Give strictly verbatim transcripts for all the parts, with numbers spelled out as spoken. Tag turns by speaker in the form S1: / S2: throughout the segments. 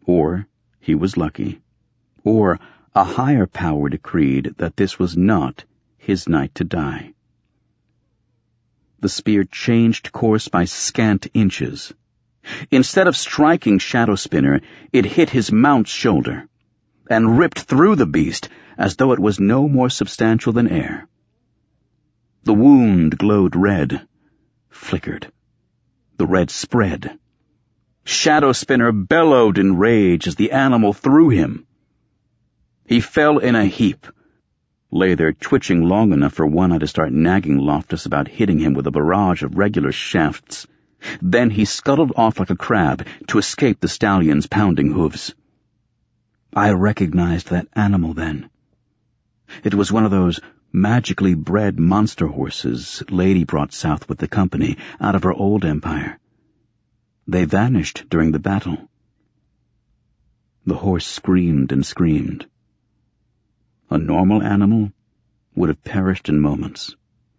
S1: Or he was lucky. Or a higher power decreed that this was not his night to die. The spear changed course by scant inches. Instead of striking Shadowspinner, it hit his mount's shoulder, and ripped through the beast as though it was no more substantial than air. The wound glowed red, flickered. The red spread. Shadowspinner bellowed in rage as the animal threw him. He fell in a heap, lay there twitching long enough for One-Eye to start nagging Loftus about hitting him with a barrage of regular shafts. Then he scuttled off like a crab to escape the stallion's pounding hooves. I recognized that animal then. It was one of those magically bred monster horses Lady brought south with the company out of her old empire. They vanished during the battle. The horse screamed and screamed. A normal animal would have perished in moments.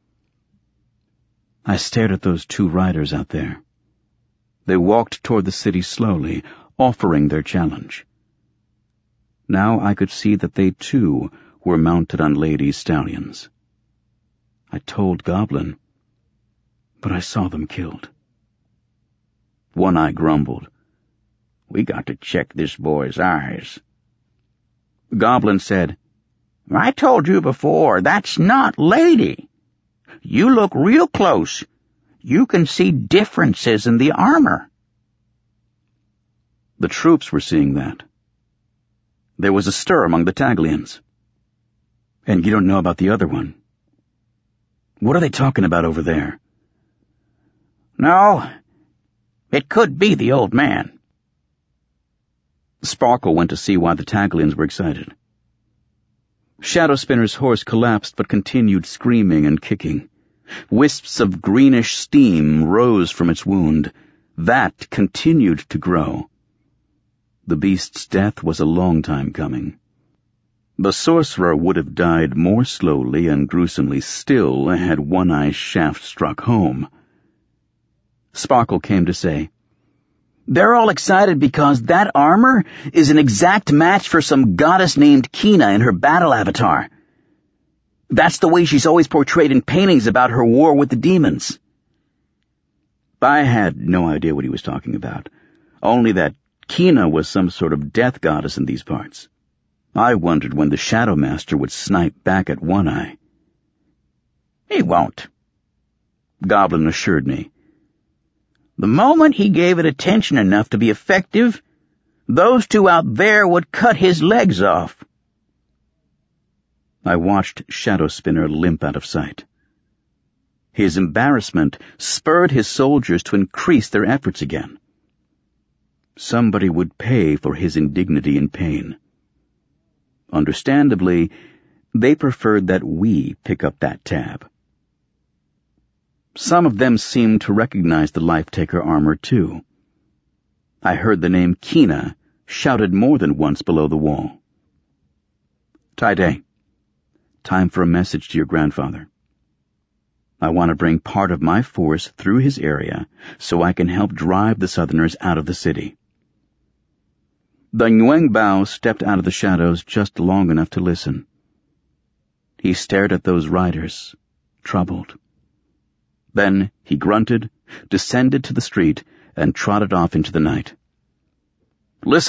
S1: I stared at those two riders out there. They walked toward the city slowly, offering their challenge. Now I could see that they, too, were mounted on Lady's stallions. I told Goblin, but I saw them killed. One-Eye grumbled.
S2: We got to check this boy's eyes.
S1: Goblin said,
S2: I told you before, that's not Lady. You look real close. You can see differences in the armor.
S1: The troops were seeing that. There was a stir among the Taglians. And you don't know about the other one. What are they talking about over there?
S2: No, it could be the old man.
S1: Sparkle went to see why the Taglians were excited. Shadowspinner's horse collapsed but continued screaming and kicking. Wisps of greenish steam rose from its wound. That continued to grow. The beast's death was a long time coming. The sorcerer would have died more slowly and gruesomely still had One-Eye's shaft struck home. Sparkle came to say, They're all excited because that armor is an exact match for some goddess named Kina in her battle avatar. That's the way she's always portrayed in paintings about her war with the demons. I had no idea what he was talking about, only that Kina was some sort of death goddess in these parts. I wondered when the Shadow Master would snipe back at One-Eye.
S2: He won't,
S1: Goblin assured me.
S2: The moment he gave it attention enough to be effective, those two out there would cut his legs off.
S1: I watched Shadowspinner limp out of sight. His embarrassment spurred his soldiers to increase their efforts again. Somebody would pay for his indignity and pain. Understandably, they preferred that we pick up that tab. Some of them seemed to recognize the Life-Taker armor, too. I heard the name Kina shouted more than once below the wall. Tide, time for a message to your grandfather. I want to bring part of my force through his area so I can help drive the Southerners out of the city. The Nguyengbao stepped out of the shadows just long enough to listen. He stared at those riders, troubled. Then he grunted, descended to the street, and trotted off into the night. Listen.